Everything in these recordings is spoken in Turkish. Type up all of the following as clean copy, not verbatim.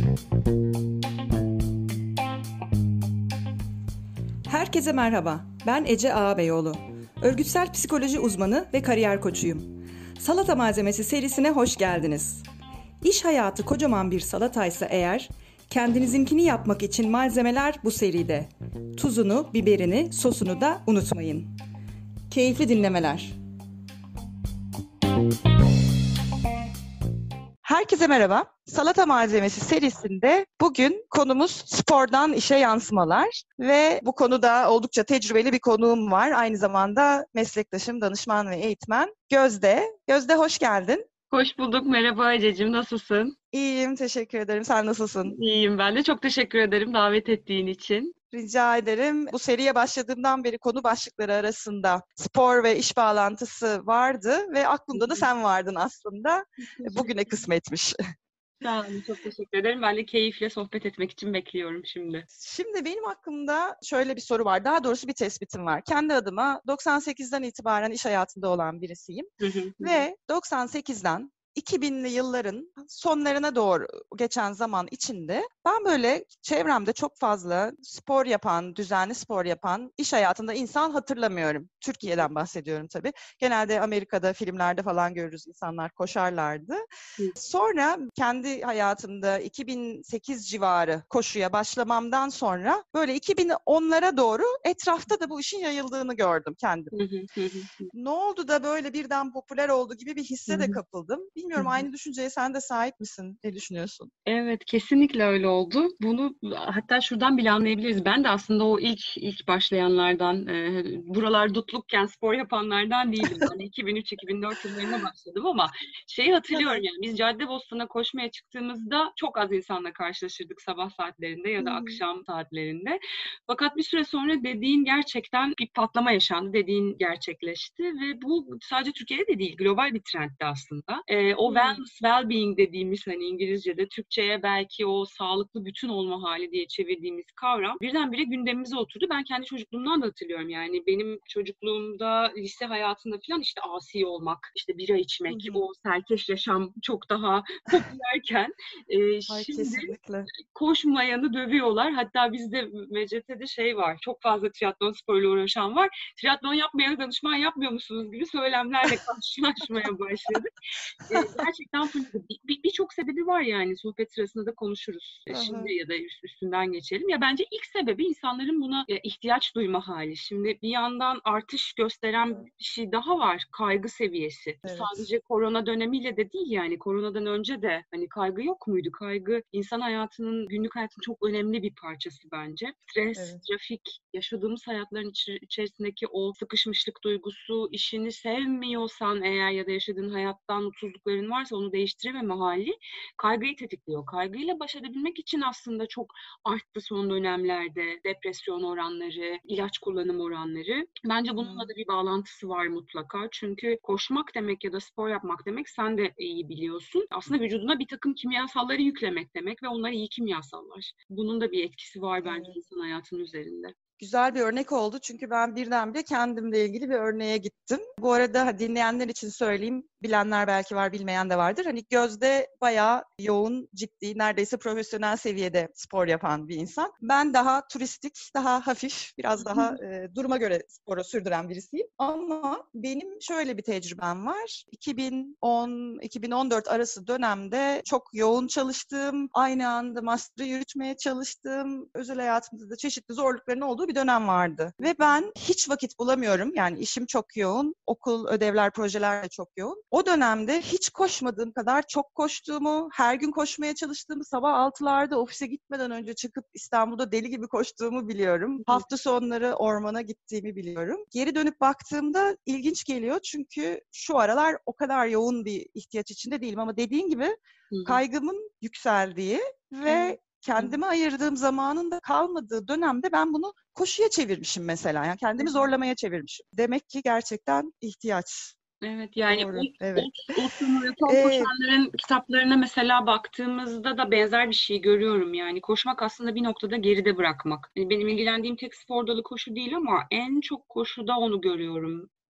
Herkese merhaba, ben Ece Ağabeyoğlu. Örgütsel psikoloji uzmanı ve kariyer koçuyum. Salata Malzemesi serisine hoş geldiniz. İş hayatı kocaman bir salataysa eğer, kendinizinkini yapmak için malzemeler bu seride. Tuzunu, biberini, sosunu da unutmayın. Keyifli dinlemeler. Herkese merhaba. Salata Malzemesi serisinde bugün konumuz spordan işe yansımalar ve bu konuda oldukça tecrübeli bir konuğum var. Aynı zamanda meslektaşım, danışman ve eğitmen Gözde. Gözde hoş geldin. Hoş bulduk. Merhaba Ececiğim. Nasılsın? İyiyim, teşekkür ederim. Sen nasılsın? İyiyim ben de. Çok teşekkür ederim davet ettiğin için. Rica ederim. Bu seriye başladığımdan beri konu başlıkları arasında spor ve iş bağlantısı vardı ve aklımda da sen vardın aslında. Bugüne kısmetmiş. Sağ olun, çok teşekkür ederim. Ben de keyifle sohbet etmek için bekliyorum şimdi. Şimdi benim aklımda şöyle bir soru var. Daha doğrusu bir tespitim var. Kendi adıma 98'den itibaren iş hayatında olan birisiyim. Ve 98'den 2000'li yılların sonlarına doğru geçen zaman içinde ben böyle çevremde çok fazla spor yapan, düzenli spor yapan iş hayatında insan hatırlamıyorum. Türkiye'den bahsediyorum tabii. Genelde Amerika'da, filmlerde falan görürüz insanlar koşarlardı. Sonra kendi hayatımda 2008 civarı koşuya başlamamdan sonra böyle 2010'lara doğru etrafta da bu işin yayıldığını gördüm kendim. Ne oldu da böyle birden popüler oldu gibi bir hisse de kapıldım. Bilmiyorum aynı düşünceye sen de sahip misin? Ne düşünüyorsun? Evet, kesinlikle öyle oldu. Bunu hatta şuradan bile anlayabiliriz. Ben de aslında o ilk başlayanlardan, buralar dutlukken spor yapanlardan değildim. Yani 2003-2004 yıllarına başladım ama şeyi hatırlıyorum yani biz Caddebostan'a koşmaya çıktığımızda çok az insanla karşılaşırdık sabah saatlerinde ya da akşam saatlerinde. Fakat bir süre sonra dediğin gerçekten bir patlama yaşandı, dediğin gerçekleşti ve bu sadece Türkiye'de de değil, global bir trenddi aslında. O wellness, well-being dediğimiz hani İngilizce'de, Türkçe'ye belki o sağlıklı bütün olma hali diye çevirdiğimiz kavram birdenbire gündemimize oturdu. Ben kendi çocukluğumdan da hatırlıyorum yani benim çocukluğumda, lise hayatında falan işte asi olmak, işte bira içmek, o serkeş yaşam çok daha popülerken şimdi Kesinlikle. koşmayanı dövüyorlar. Hatta bizde MCT'de şey var, çok fazla triatlon sporuyla uğraşan var. Triatlon yapmayanı danışman yapmıyor musunuz gibi söylemlerle karşılaşmaya başladık. Gerçekten birçok sebebi var yani sohbet sırasında da konuşuruz. Şimdi ya da üstünden geçelim. Ya bence ilk sebebi insanların buna ihtiyaç duyma hali. Şimdi bir yandan artış gösteren bir şey daha var. Kaygı seviyesi. Evet. Sadece korona dönemiyle de değil yani. Koronadan önce de hani kaygı yok muydu? Kaygı insan hayatının, günlük hayatın çok önemli bir parçası bence. Stres, trafik, yaşadığımız hayatların içerisindeki o sıkışmışlık duygusu, işini sevmiyorsan eğer ya da yaşadığın hayattan mutsuzlukların varsa onu değiştirememe hali kaygıyı tetikliyor. Kaygıyla baş edebilmek için aslında çok arttı son dönemlerde depresyon oranları, ilaç kullanım oranları. Bence bununla da bir bağlantısı var mutlaka. Çünkü koşmak demek ya da spor yapmak demek sen de iyi biliyorsun. Aslında vücuduna bir takım kimyasalları yüklemek demek ve onlar iyi kimyasallar. Bunun da bir etkisi var bence insan hayatının üzerinde. Güzel bir örnek oldu çünkü ben birdenbire kendimle ilgili bir örneğe gittim. Bu arada dinleyenler için söyleyeyim, bilenler belki var, bilmeyen de vardır. Hani Gözde bayağı yoğun, ciddi, neredeyse profesyonel seviyede spor yapan bir insan. Ben daha turistik, daha hafif, biraz daha duruma göre sporu sürdüren birisiyim. Ama benim şöyle bir tecrübem var. 2010-2014 arası dönemde çok yoğun çalıştığım, aynı anda master'ı yürütmeye çalıştığım, özel hayatımda da çeşitli zorlukların olduğu bir dönem vardı. Ve ben hiç vakit bulamıyorum. Yani işim çok yoğun, okul, ödevler, projeler de çok yoğun. O dönemde hiç koşmadığım kadar çok koştuğumu, her gün koşmaya çalıştığımı, sabah 6'larda ofise gitmeden önce çıkıp İstanbul'da deli gibi koştuğumu biliyorum. Hafta sonları ormana gittiğimi biliyorum. Geri dönüp baktığımda ilginç geliyor çünkü şu aralar o kadar yoğun bir ihtiyaç içinde değilim ama dediğin gibi kaygımın yükseldiği ve kendime ayırdığım zamanın da kalmadığı dönemde ben bunu koşuya çevirmişim mesela. Yani kendimi zorlamaya çevirmişim. Demek ki gerçekten ihtiyaç. Evet yani Doğru, ultramaraton koşanların kitaplarına mesela baktığımızda da benzer bir şey görüyorum yani koşmak aslında bir noktada geride bırakmak. Yani benim ilgilendiğim tek spor dalı koşu değil ama en çok koşuda onu görüyorum.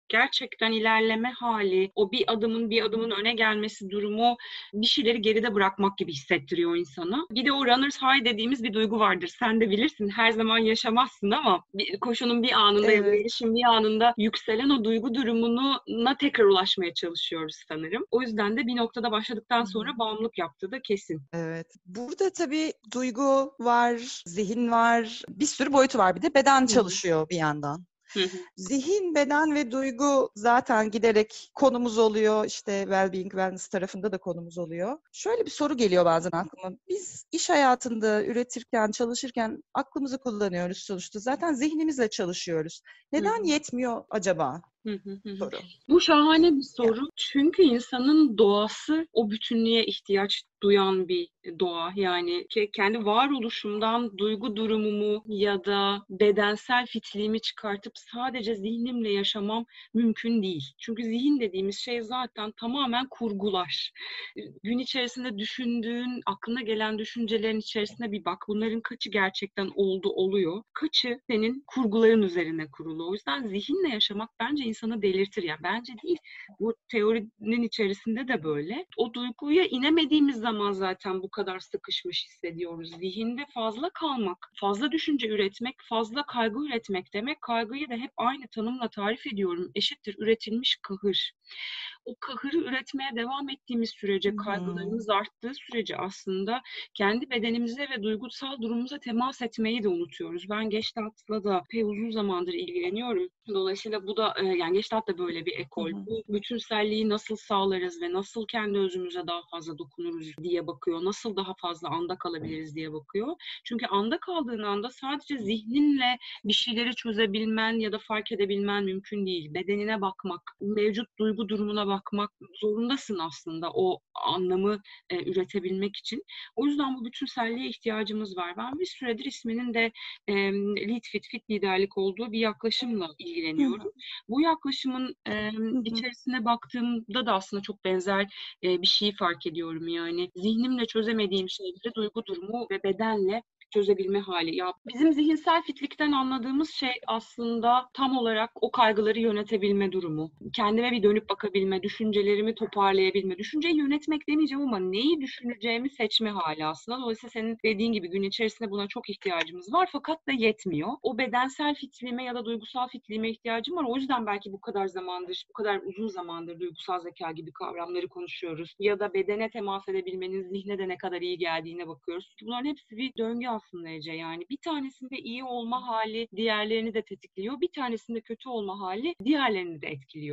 gerçekten ilerleme hali, o bir adımın öne gelmesi durumu bir şeyleri geride bırakmak gibi hissettiriyor insana. Bir de o runner's high dediğimiz bir duygu vardır. Sen de bilirsin, her zaman yaşamazsın ama koşunun bir anında ya da Evet. yarışın bir anında yükselen o duygu durumuna tekrar ulaşmaya çalışıyoruz sanırım. O yüzden de bir noktada başladıktan sonra bağımlılık yaptığı da kesin. Evet. Burada tabii duygu var, zihin var, bir sürü boyutu var. Bir de beden çalışıyor bir yandan. Hı hı. Zihin, beden ve duygu zaten giderek konumuz oluyor. İşte well-being, wellness tarafında da konumuz oluyor. Şöyle bir soru geliyor bazen aklıma. Biz iş hayatında üretirken, çalışırken aklımızı kullanıyoruz sonuçta. Zaten zihnimizle çalışıyoruz. Neden yetmiyor acaba? Soru. Bu şahane bir Ya. soru. Çünkü insanın doğası o bütünlüğe ihtiyaç duyan bir doğa. Yani kendi varoluşumdan duygu durumumu ya da bedensel fitliğimi çıkartıp sadece zihnimle yaşamam mümkün değil. Çünkü zihin dediğimiz şey zaten tamamen kurgular. Gün içerisinde düşündüğün, aklına gelen düşüncelerin içerisine bir bak. Bunların kaçı gerçekten oluyor. Kaçı senin kurguların üzerine kurulu. O yüzden zihinle yaşamak bence insanı delirtir. Yani bence değil. Bu teorinin içerisinde de böyle. O duyguya inemediğimiz zaman zaten bu kadar sıkışmış hissediyoruz. Zihinde fazla kalmak, fazla düşünce üretmek, fazla kaygı üretmek demek. Kaygıyı da hep aynı tanımla tarif ediyorum. Eşittir üretilmiş kahır. O kahırı üretmeye devam ettiğimiz sürece, kaygılarımız arttığı sürece aslında kendi bedenimize ve duygusal durumumuza temas etmeyi de unutuyoruz. Ben Gestalt'la da epey uzun zamandır ilgileniyorum. Dolayısıyla bu da yani Gestalt da böyle bir ekol. Bu bütünselliği nasıl sağlarız ve nasıl kendi özümüze daha fazla dokunuruz diye bakıyor. Nasıl daha fazla anda kalabiliriz diye bakıyor. Çünkü anda kaldığın anda sadece zihninle bir şeyleri çözebilmen ya da fark edebilmen mümkün değil. Bedenine bakmak, mevcut duygu durumuna bakmak zorundasın aslında o anlamı üretebilmek için. O yüzden bu bütünselliğe ihtiyacımız var. Ben bir süredir isminin de Lead Fit liderlik olduğu bir yaklaşımla ilgileniyorum. Bu yaklaşımın içerisine baktığımda da aslında çok benzer bir şeyi fark ediyorum yani. Zihnimle çözemediğim şeyleri duygu durumu ve bedenle çözebilme hali. Ya bizim zihinsel fitlikten anladığımız şey aslında tam olarak o kaygıları yönetebilme durumu. Kendime bir dönüp bakabilme, düşüncelerimi toparlayabilme. Düşünceyi yönetmek demeyeceğim ama neyi düşüneceğimi seçme hali aslında. Dolayısıyla senin dediğin gibi gün içerisinde buna çok ihtiyacımız var fakat da yetmiyor. O bedensel fitliğime ya da duygusal fitliğime ihtiyacım var. O yüzden belki bu kadar uzun zamandır duygusal zeka gibi kavramları konuşuyoruz. Ya da bedene temas edebilmenin zihne de ne kadar iyi geldiğine bakıyoruz. Bunların hepsi bir döngü aslında Ece. Yani bir tanesinde iyi olma hali diğerlerini de tetikliyor. Bir tanesinde kötü olma hali diğerlerini de etkiliyor.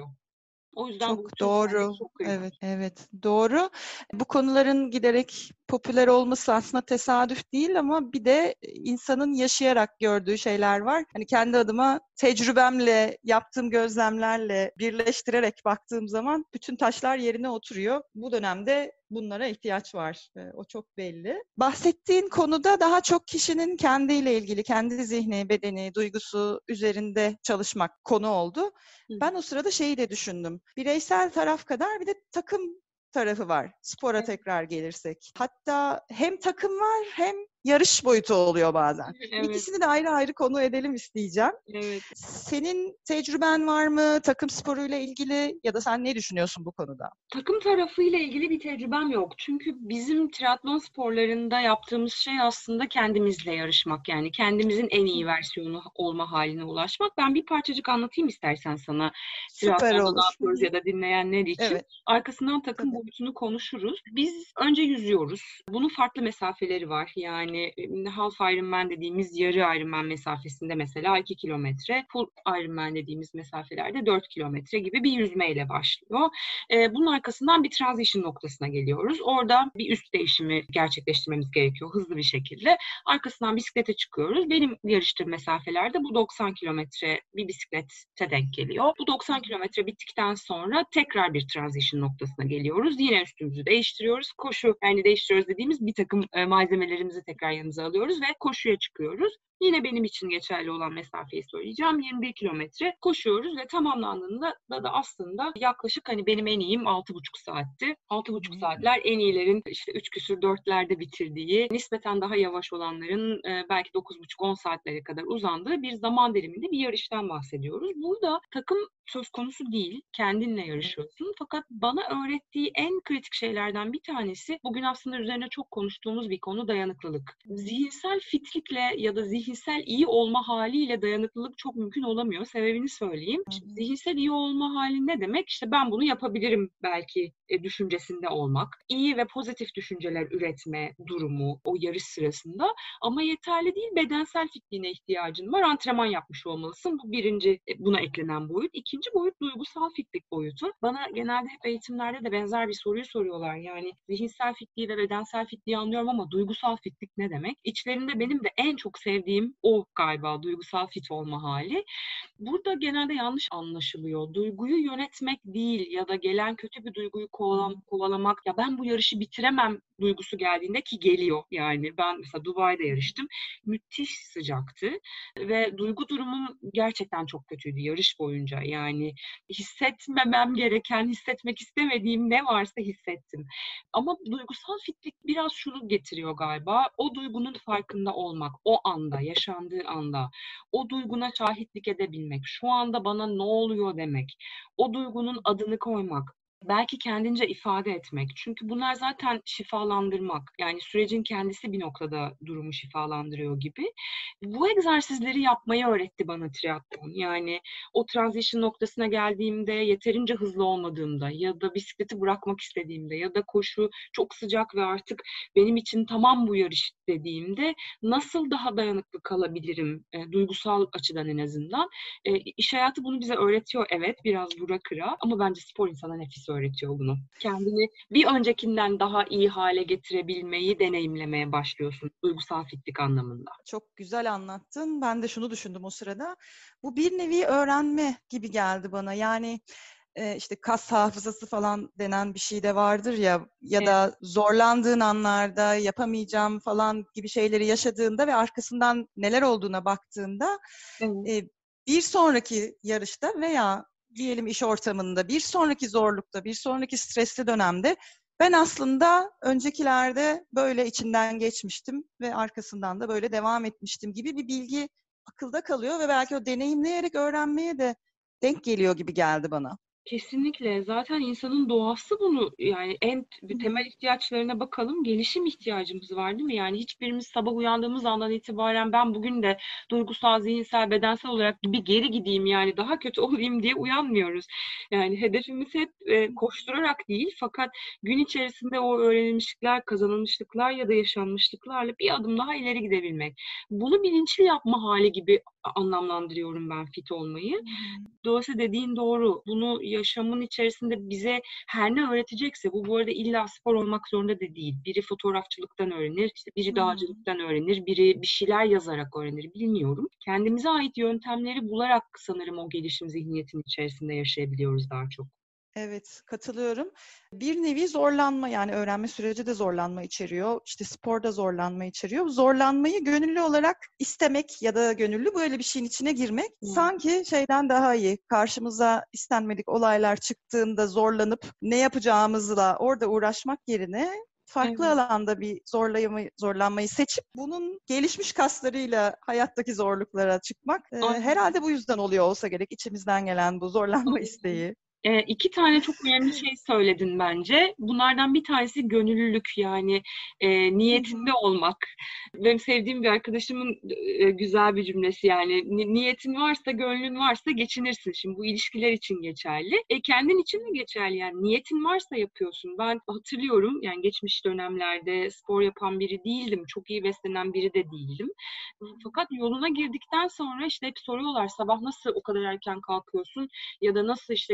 O yüzden bu Çok doğru. çok kritik. Evet, doğru. Bu konuların giderek popüler olması aslında tesadüf değil ama bir de insanın yaşayarak gördüğü şeyler var. Hani kendi adıma tecrübemle, yaptığım gözlemlerle birleştirerek baktığım zaman bütün taşlar yerine oturuyor. Bu dönemde bunlara ihtiyaç var. O çok belli. Bahsettiğin konuda daha çok kişinin kendiyle ilgili, kendi zihni, bedeni, duygusu üzerinde çalışmak konu oldu. Ben o sırada şeyi de düşündüm. Bireysel taraf kadar bir de takım tarafı var. Spora tekrar gelirsek. Hatta hem takım var hem yarış boyutu oluyor bazen. Evet. İkisini de ayrı ayrı konu edelim isteyeceğim. Evet. Senin tecrüben var mı takım sporuyla ilgili ya da sen ne düşünüyorsun bu konuda? Takım tarafıyla ilgili bir tecrübem yok. Çünkü bizim triatlon sporlarında yaptığımız şey aslında kendimizle yarışmak. Yani kendimizin en iyi versiyonu olma haline ulaşmak. Ben bir parçacık anlatayım istersen sana. Süper Triatlonda ne olur. yapıyoruz ya da dinleyenler için. Evet. Arkasından takım Tabii. boyutunu konuşuruz. Biz önce yüzüyoruz. Bunun farklı mesafeleri var. Yani half Ironman dediğimiz yarı Ironman mesafesinde mesela 2 kilometre, full Ironman dediğimiz mesafelerde 4 kilometre gibi bir yüzmeyle başlıyor. Bunun arkasından bir transition noktasına geliyoruz. Orada bir üst değişimi gerçekleştirmemiz gerekiyor hızlı bir şekilde. Arkasından bisiklete çıkıyoruz. Benim yarıştığım mesafelerde bu 90 kilometre bir bisiklete denk geliyor. Bu 90 kilometre bittikten sonra tekrar bir transition noktasına geliyoruz. Yine üstümüzü değiştiriyoruz. Koşu, yani değiştiriyoruz dediğimiz bir takım malzemelerimizi tekrar tekrar yanımıza alıyoruz ve koşuya çıkıyoruz. Yine benim için geçerli olan mesafeyi söyleyeceğim. 21 kilometre koşuyoruz ve tamamlandığında da aslında yaklaşık hani benim en iyiyim 6,5 saatti. 6,5 saatler en iyilerin işte 3 küsür 4'lerde bitirdiği, nispeten daha yavaş olanların belki 9,5-10 saatlere kadar uzandığı bir zaman diliminde bir yarıştan bahsediyoruz. Burada takım söz konusu değil. Kendinle yarışıyorsun. Fakat bana öğrettiği en kritik şeylerden bir tanesi, bugün aslında üzerine çok konuştuğumuz bir konu, dayanıklılık. Zihinsel fitlikle ya da zihinsel iyi olma haliyle dayanıklılık çok mümkün olamıyor. Sebebini söyleyeyim. Şimdi zihinsel iyi olma hali ne demek? İşte ben bunu yapabilirim belki düşüncesinde olmak. İyi ve pozitif düşünceler üretme durumu o yarış sırasında. Ama yeterli değil. Bedensel fitliğine ihtiyacın var. Antrenman yapmış olmalısın. Bu birinci buna eklenen boyut. İkinci boyut duygusal fitlik boyutu. Bana genelde hep eğitimlerde de benzer bir soruyu soruyorlar. Yani zihinsel fitliği ve bedensel fitliği anlıyorum ama duygusal fitlik ne demek? İçlerinde benim de en çok sevdiğim o galiba, duygusal fit olma hali. Burada genelde yanlış anlaşılıyor. Duyguyu yönetmek değil ya da gelen kötü bir duyguyu kovalamak. Ya ben bu yarışı bitiremem duygusu geldiğinde, ki geliyor yani. Ben mesela Dubai'de yarıştım. Müthiş sıcaktı ve duygu durumum gerçekten çok kötüydü yarış boyunca. Yani hissetmemem gereken, hissetmek istemediğim ne varsa hissettim. Ama duygusal fitlik biraz şunu getiriyor galiba. O duygunun farkında olmak, o anda, yaşandığı anda. O duyguna şahitlik edebilmek, şu anda bana ne oluyor demek, o duygunun adını koymak, belki kendince ifade etmek. Çünkü bunlar zaten şifalandırmak. Yani sürecin kendisi bir noktada durumu şifalandırıyor gibi. Bu egzersizleri yapmayı öğretti bana triatlon. Yani o transition noktasına geldiğimde, yeterince hızlı olmadığımda ya da bisikleti bırakmak istediğimde ya da koşu çok sıcak ve artık benim için tamam bu yarış dediğimde nasıl daha dayanıklı kalabilirim duygusal açıdan en azından. İş hayatı bunu bize öğretiyor, evet, biraz vura kıra, ama bence spor insana nefis öğretiyor bunu. Kendini bir öncekinden daha iyi hale getirebilmeyi deneyimlemeye başlıyorsun duygusal fitlik anlamında. Çok güzel anlattın. Ben de şunu düşündüm o sırada. Bu bir nevi öğrenme gibi geldi bana. Yani işte kas hafızası falan denen bir şey de vardır ya, ya Evet. da zorlandığın anlarda yapamayacağım falan gibi şeyleri yaşadığında ve arkasından neler olduğuna baktığında Evet. bir sonraki yarışta veya diyelim iş ortamında, bir sonraki zorlukta, bir sonraki stresli dönemde ben aslında öncekilerde böyle içinden geçmiştim ve arkasından da böyle devam etmiştim gibi bir bilgi akılda kalıyor ve belki o deneyimleyerek öğrenmeye de denk geliyor gibi geldi bana. Kesinlikle. Zaten insanın doğası bunu, yani en temel ihtiyaçlarına bakalım. Gelişim ihtiyacımız var, değil mi? Yani hiçbirimiz sabah uyandığımız andan itibaren ben bugün de duygusal, zihinsel, bedensel olarak bir geri gideyim, yani daha kötü olayım diye uyanmıyoruz. Yani hedefimiz hep koşturarak değil, fakat gün içerisinde o öğrenilmişlikler, kazanılmışlıklar ya da yaşanmışlıklarla bir adım daha ileri gidebilmek. Bunu bilinçli yapma hali gibi anlamlandırıyorum ben fit olmayı. Dolayısıyla dediğin doğru. Bunu yaşamın içerisinde bize her ne öğretecekse, bu arada illa spor olmak zorunda da değil. Biri fotoğrafçılıktan öğrenir, işte biri dağcılıktan öğrenir, biri bir şeyler yazarak öğrenir, bilmiyorum. Kendimize ait yöntemleri bularak sanırım o gelişim zihniyetinin içerisinde yaşayabiliyoruz daha çok. Evet, katılıyorum. Bir nevi zorlanma, yani öğrenme süreci de zorlanma içeriyor. İşte spor da zorlanma içeriyor. Zorlanmayı gönüllü olarak istemek ya da gönüllü böyle bir şeyin içine girmek sanki şeyden daha iyi. Karşımıza istenmedik olaylar çıktığında zorlanıp ne yapacağımızla orada uğraşmak yerine farklı Evet. alanda bir zorlanmayı seçip bunun gelişmiş kaslarıyla hayattaki zorluklara çıkmak Aynen. herhalde bu yüzden oluyor olsa gerek, içimizden gelen bu zorlanma isteği. İki tane çok önemli şey söyledin bence. Bunlardan bir tanesi gönüllülük, yani niyetinde olmak. Benim sevdiğim bir arkadaşımın güzel bir cümlesi, yani niyetin varsa, gönlün varsa geçinirsin. Şimdi bu ilişkiler için geçerli. Kendin için de geçerli, yani niyetin varsa yapıyorsun. Ben hatırlıyorum, yani geçmiş dönemlerde spor yapan biri değildim. Çok iyi beslenen biri de değildim. Fakat yoluna girdikten sonra işte hep soruyorlar, sabah nasıl o kadar erken kalkıyorsun ya da nasıl işte gece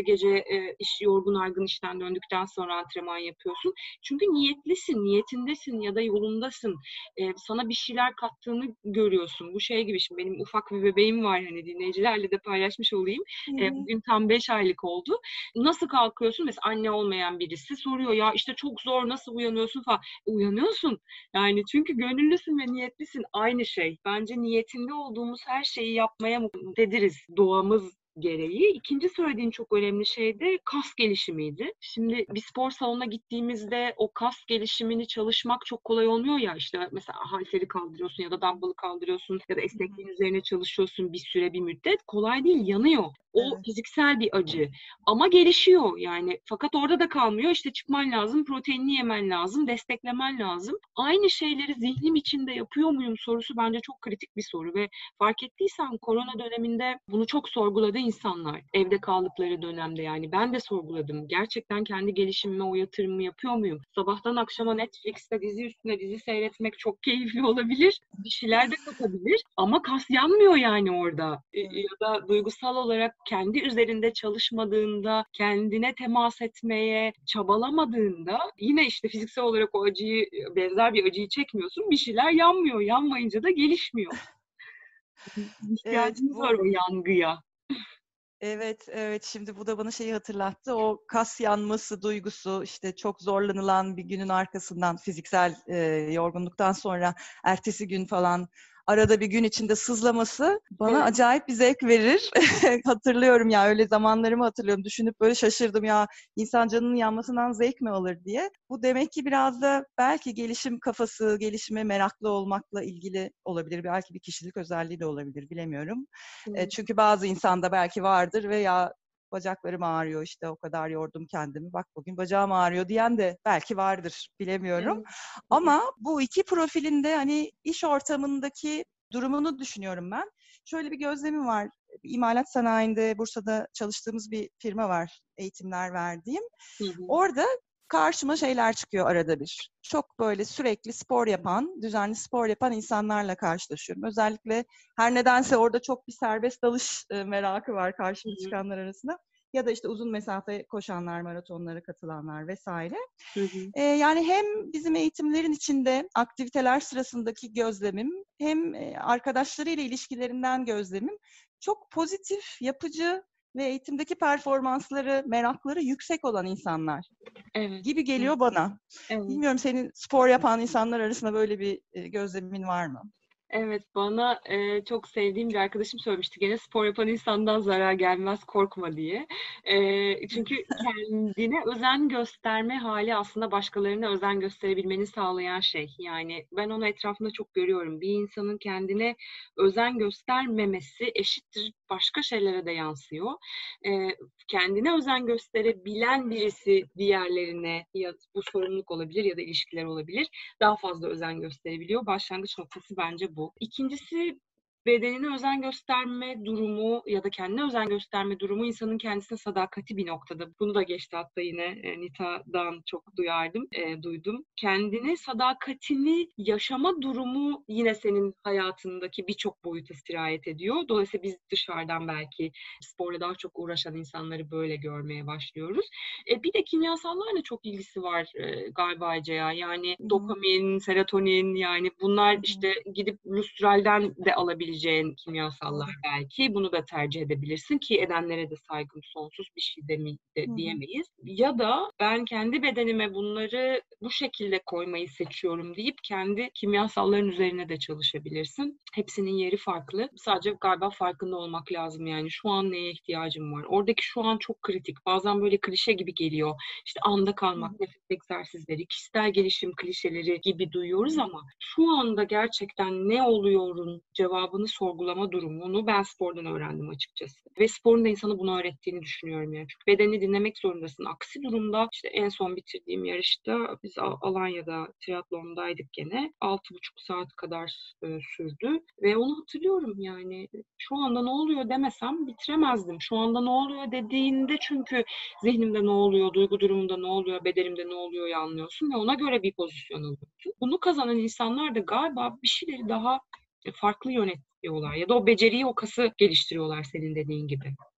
iş yorgun argın işten döndükten sonra antrenman yapıyorsun. Çünkü niyetlisin, niyetindesin ya da yolundasın. Sana bir şeyler kattığını görüyorsun. Bu şey gibi, şimdi benim ufak bir bebeğim var, hani dinleyicilerle de paylaşmış olayım. Hı hı. Bugün tam 5 aylık oldu. Nasıl kalkıyorsun? Mesela anne olmayan birisi soruyor, ya işte çok zor, nasıl uyanıyorsun falan. Uyanıyorsun. Yani çünkü gönüllüsün ve niyetlisin. Aynı şey. Bence niyetinde olduğumuz her şeyi yapmaya muktediriz. Doğamız gereği. İkinci söylediğin çok önemli şey de kas gelişimiydi. Şimdi bir spor salonuna gittiğimizde o kas gelişimini çalışmak çok kolay olmuyor ya. İşte mesela halteri kaldırıyorsun ya da dumbbell'ı kaldırıyorsun ya da Hı hı. esnekliğin üzerine çalışıyorsun bir süre, bir müddet. Kolay değil, yanıyor. O Evet. fiziksel bir acı. Ama gelişiyor yani. Fakat orada da kalmıyor. İşte çıkman lazım, proteinini yemen lazım, desteklemen lazım. Aynı şeyleri zihnim içinde yapıyor muyum sorusu bence çok kritik bir soru ve fark ettiysen korona döneminde bunu çok sorguladı insanlar. Evde kaldıkları dönemde yani. Ben de sorguladım. Gerçekten kendi gelişimime o yatırımı yapıyor muyum? Sabahtan akşama Netflix'te dizi üstüne dizi seyretmek çok keyifli olabilir. Bir şeyler de katabilir. Ama kas yanmıyor yani orada. Evet. Ya da duygusal olarak kendi üzerinde çalışmadığında, kendine temas etmeye çabalamadığında yine işte fiziksel olarak o acıyı, benzer bir acıyı çekmiyorsun. Bir şeyler yanmıyor. Yanmayınca da gelişmiyor. Evet, İhtiyacımız var o yangıya. evet, evet. Şimdi bu da bana şeyi hatırlattı. O kas yanması duygusu, işte çok zorlanılan bir günün arkasından fiziksel yorgunluktan sonra ertesi gün falan arada bir gün içinde sızlaması bana Evet. acayip bir zevk verir. Hatırlıyorum ya, öyle zamanlarımı hatırlıyorum. Düşünüp böyle şaşırdım ya, insan canının yanmasından zevk mi alır diye. Bu demek ki biraz da belki gelişim kafası, gelişime meraklı olmakla ilgili olabilir. Belki bir kişilik özelliği de olabilir, bilemiyorum. Çünkü bazı insanda belki vardır ve ya bacaklarım ağrıyor, işte o kadar yordum kendimi, bak bugün bacağım ağrıyor diyen de belki vardır, bilemiyorum. Evet. Evet. Ama bu iki profilinde hani iş ortamındaki durumunu düşünüyorum ben. Şöyle bir gözlemim var. İmalat sanayinde Bursa'da çalıştığımız bir firma var, eğitimler verdiğim. Hı hı. Orada karşıma şeyler çıkıyor arada bir. Çok böyle sürekli spor yapan, düzenli spor yapan insanlarla karşılaşıyorum. Özellikle her nedense orada çok bir serbest dalış merakı var Hı karşıma hı. çıkanlar arasında. Ya da işte uzun mesafe koşanlar, maratonlara katılanlar vesaire. Hı hı. Yani hem bizim eğitimlerin içinde aktiviteler sırasındaki gözlemim, hem arkadaşlarıyla ilişkilerinden gözlemim çok pozitif, yapıcı ve eğitimdeki performansları, merakları yüksek olan insanlar Evet. gibi Evet. geliyor bana. Evet. Bilmiyorum, senin spor yapan insanlar arasında böyle bir gözlemin var mı? Evet, bana çok sevdiğim bir arkadaşım söylemişti. Gene spor yapan insandan zarar gelmez, korkma diye. Çünkü kendine özen gösterme hali aslında başkalarına özen gösterebilmeni sağlayan şey. Yani ben onu etrafımda çok görüyorum. Bir insanın kendine özen göstermemesi eşittir başka şeylere de yansıyor. Kendine özen gösterebilen birisi diğerlerine, ya bu sorumluluk olabilir ya da ilişkiler olabilir, daha fazla özen gösterebiliyor. Başlangıç noktası bence bu. İkincisi, bedenine özen gösterme durumu ya da kendine özen gösterme durumu insanın kendisine sadakati bir noktada. Bunu da geçti hatta yine Nita'dan çok duydum. Kendine sadakatini yaşama durumu yine senin hayatındaki birçok boyuta sirayet ediyor. Dolayısıyla biz dışarıdan belki sporla daha çok uğraşan insanları böyle görmeye başlıyoruz. Bir de kimyasallarla çok ilgisi var galiba Ece ya. Yani Hı hı, dopamin, serotonin, yani bunlar hı hı. işte gidip Lustral'den de alabileceğin kimyasallar Doğru. belki. Bunu da tercih edebilirsin ki edenlere de saygım sonsuz, bir şey Hı hı, diyemeyiz. Ya da ben kendi bedenime bunları bu şekilde koymayı seçiyorum deyip kendi kimyasalların üzerine de çalışabilirsin. Hepsinin yeri farklı. Sadece galiba farkında olmak lazım yani. Şu an neye ihtiyacım var? Oradaki şu an çok kritik. Bazen böyle klişe gibi geliyor. İşte anda hı hı, kalmak, nefes egzersizleri, kişisel gelişim klişeleri gibi hı duyuyoruz hı. ama şu anda gerçekten ne oluyorun cevabını sorgulama durumunu ben spordan öğrendim açıkçası. Ve sporun da insanı bunu öğrettiğini düşünüyorum yani. Çünkü bedenini dinlemek zorundasın. Aksi durumda işte en son bitirdiğim yarışta biz Alanya'da triatlondaydık gene. 6,5 saat kadar sürdü ve onu hatırlıyorum yani. Şu anda ne oluyor demesem bitiremezdim. Şu anda ne oluyor dediğinde çünkü zihnimde ne oluyor, duygu durumunda ne oluyor, bedenimde ne oluyor anlıyorsun ve ona göre bir pozisyon alıyorsun. Bunu kazanan insanlar da galiba bir şeyleri daha farklı yönetiyorlar ya da o beceriyi, o kası geliştiriyorlar senin dediğin gibi.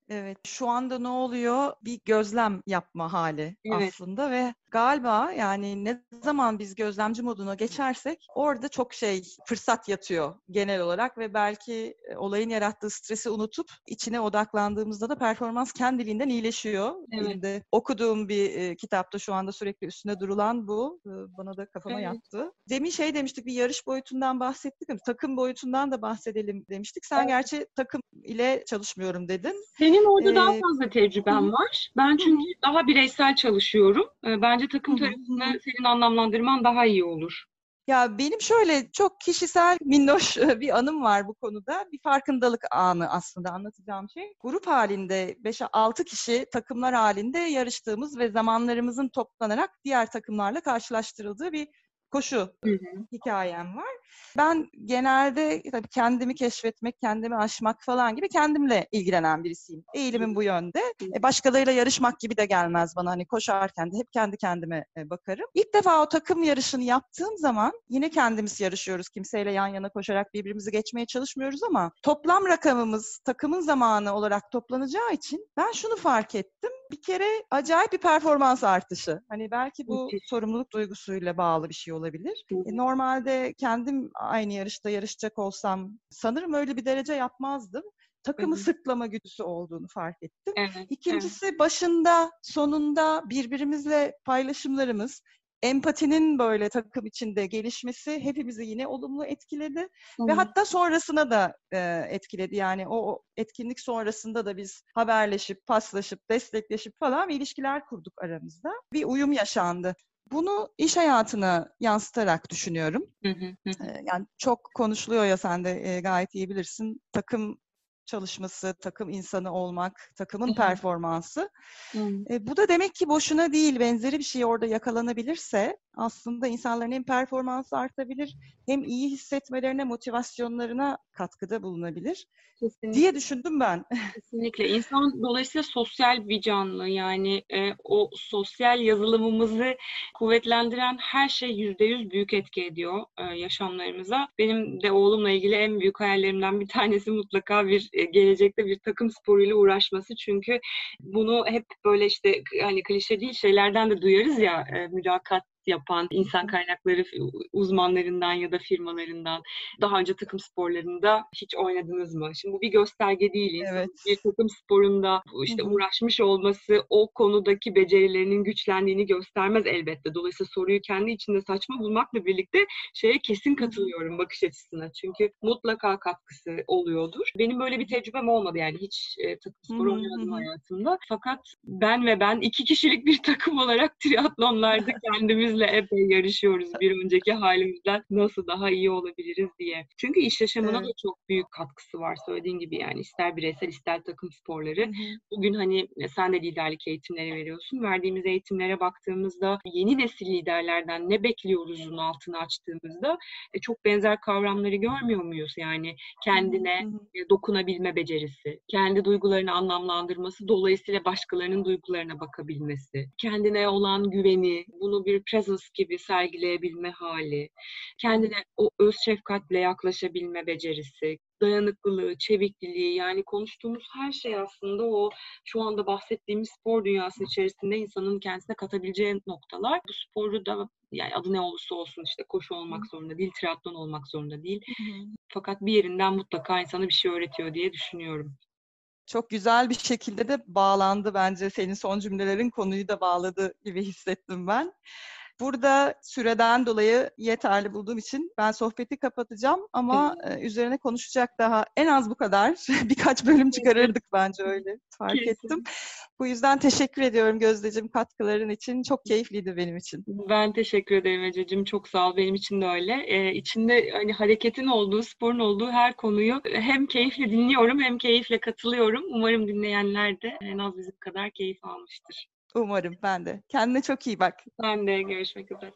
Evet, şu anda ne oluyor? Bir gözlem yapma hali Evet. aslında ve galiba yani ne zaman biz gözlemci moduna geçersek orada çok fırsat yatıyor genel olarak ve belki olayın yarattığı stresi unutup içine odaklandığımızda da performans kendiliğinden iyileşiyor. Evet. Benim de okuduğum bir kitapta şu anda sürekli üstüne durulan bu. Bana da kafama Evet. yattı. Demin demiştik, bir yarış boyutundan bahsettik ama takım boyutundan da bahsedelim demiştik. Sen gerçi takım ile çalışmıyorum dedin. Senin orada daha Ee, fazla hı tecrüben hı, var. Ben hı çünkü hı, daha bireysel çalışıyorum. Bence hı takım hı, hı hı. tarafını senin anlamlandırman daha iyi olur. Ya benim şöyle çok kişisel minnoş bir anım var bu konuda. Bir farkındalık anı aslında anlatacağım şey. Grup halinde 5-6 kişi takımlar halinde yarıştığımız ve zamanlarımızın toplanarak diğer takımlarla karşılaştırıldığı bir koşu Hı hı. hikayem var. Ben genelde tabii kendimi keşfetmek, kendimi aşmak falan gibi kendimle ilgilenen birisiyim. Eğilimim bu yönde. Başkalarıyla yarışmak gibi de gelmez bana. Hani koşarken de hep kendi kendime bakarım. İlk defa o takım yarışını yaptığım zaman yine kendimiz yarışıyoruz. Kimseyle yan yana koşarak birbirimizi geçmeye çalışmıyoruz ama toplam rakamımız takımın zamanı olarak toplanacağı için ben şunu fark ettim. Bir kere acayip bir performans artışı. Hani belki bu Müthiş. sorumluluk duygusuyla bağlı bir şey olabilir. Hı hı. Normalde kendim aynı yarışta yarışacak olsam sanırım öyle bir derece yapmazdım. Hı Takımı hı. sırtlama güdüsü olduğunu fark ettim. Evet, evet. İkincisi, başında, sonunda birbirimizle paylaşımlarımız, empatinin böyle takım içinde gelişmesi hepimizi yine olumlu etkiledi ve Hı. hatta sonrasına da etkiledi. Yani o etkinlik sonrasında da biz haberleşip, paslaşıp, destekleşip falan ilişkiler kurduk aramızda. Bir uyum yaşandı. Bunu iş hayatına yansıtarak düşünüyorum. Hı hı. Hı hı. Yani çok konuşuluyor ya, sen de gayet iyi bilirsin. Takım çalışması, takım insanı olmak, takımın Evet. performansı. Hı. Bu da demek ki boşuna değil, benzeri bir şey orada yakalanabilirse aslında insanların hem performansı artabilir hem iyi hissetmelerine, motivasyonlarına katkıda bulunabilir diye Kesinlikle. düşündüm ben. Kesinlikle. İnsan dolayısıyla sosyal bir canlı. Yani o sosyal yazılımımızı kuvvetlendiren her şey %100 büyük etki ediyor yaşamlarımıza. Benim de oğlumla ilgili en büyük hayallerimden bir tanesi mutlaka gelecekte bir takım sporuyla uğraşması. Çünkü bunu hep böyle işte hani klişe değil şeylerden de duyarız ya, mülakat yapan insan kaynakları uzmanlarından ya da firmalarından. Daha önce takım sporlarında hiç oynadınız mı? Şimdi bu bir gösterge değil. İnsanın Evet. bir takım sporunda Hı işte hı. uğraşmış olması o konudaki becerilerinin güçlendiğini göstermez elbette. Dolayısıyla soruyu kendi içinde saçma bulmakla birlikte şeye kesin Hı hı. katılıyorum, bakış açısına. Çünkü mutlaka katkısı oluyordur. Benim böyle bir tecrübem olmadı, yani hiç takım Hı sporu hı. Hı oynamadım hı. hayatımda. Fakat ben 2 kişilik bir takım olarak triatlonlarda kendimizle epey yarışıyoruz, bir önceki halimizden nasıl daha iyi olabiliriz diye. Çünkü iş yaşamına da Evet. çok büyük katkısı var, söylediğin gibi, yani ister bireysel ister takım sporları. Hı hı. Bugün hani sen de liderlik eğitimleri veriyorsun. Verdiğimiz eğitimlere baktığımızda yeni nesil liderlerden ne bekliyoruzun altını açtığımızda çok benzer kavramları görmüyor muyuz? Yani Hı hı. kendine Hı hı. dokunabilme becerisi, kendi duygularını anlamlandırması, dolayısıyla başkalarının duygularına bakabilmesi, kendine olan güveni, bunu bir presence gibi sergileyebilme hali, kendine o öz şefkatle yaklaşabilme becerisi, dayanıklılığı, çevikliliği, yani konuştuğumuz her şey aslında o şu anda bahsettiğimiz spor dünyası içerisinde insanın kendisine katabileceği noktalar. Bu sporu da yani adı ne olursa olsun, işte koşu olmak zorunda değil, triatlon olmak zorunda değil. Hı hı. Fakat bir yerinden mutlaka insana bir şey öğretiyor diye düşünüyorum. Çok güzel bir şekilde de bağlandı bence. Senin son cümlelerin konuyu da bağladı gibi hissettim ben. Burada süreden dolayı yeterli bulduğum için ben sohbeti kapatacağım ama üzerine konuşacak daha en az bu kadar birkaç bölüm Kesin, çıkarırdık bence, öyle fark ettim. kesin. Bu yüzden teşekkür ediyorum Gözdeciğim, katkıların için. Çok keyifliydi benim için. Ben teşekkür ederim Ececiğim. Çok sağ ol. Benim için de öyle. İçinde hani hareketin olduğu, sporun olduğu her konuyu hem keyifle dinliyorum hem keyifle katılıyorum. Umarım dinleyenler de en az bizim kadar keyif almıştır. Umarım, ben de. Kendine çok iyi bak. Ben de görüşmek üzere.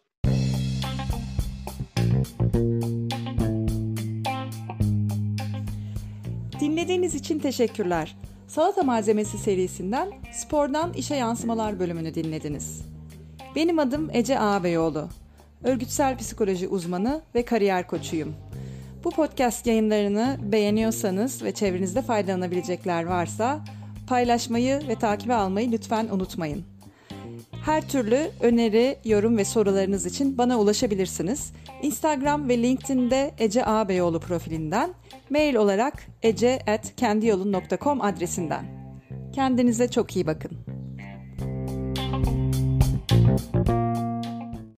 Dinlediğiniz için teşekkürler. Salata Malzemesi serisinden Spordan İşe Yansımalar bölümünü dinlediniz. Benim adım Ece Ağabeyoğlu. Örgütsel psikoloji uzmanı ve kariyer koçuyum. Bu podcast yayınlarını beğeniyorsanız ve çevrenizde faydalanabilecekler varsa paylaşmayı ve takibe almayı lütfen unutmayın. Her türlü öneri, yorum ve sorularınız için bana ulaşabilirsiniz. Instagram ve LinkedIn'de Ece Ağabeyoğlu profilinden, mail olarak ece@kendiyolun.com adresinden. Kendinize çok iyi bakın.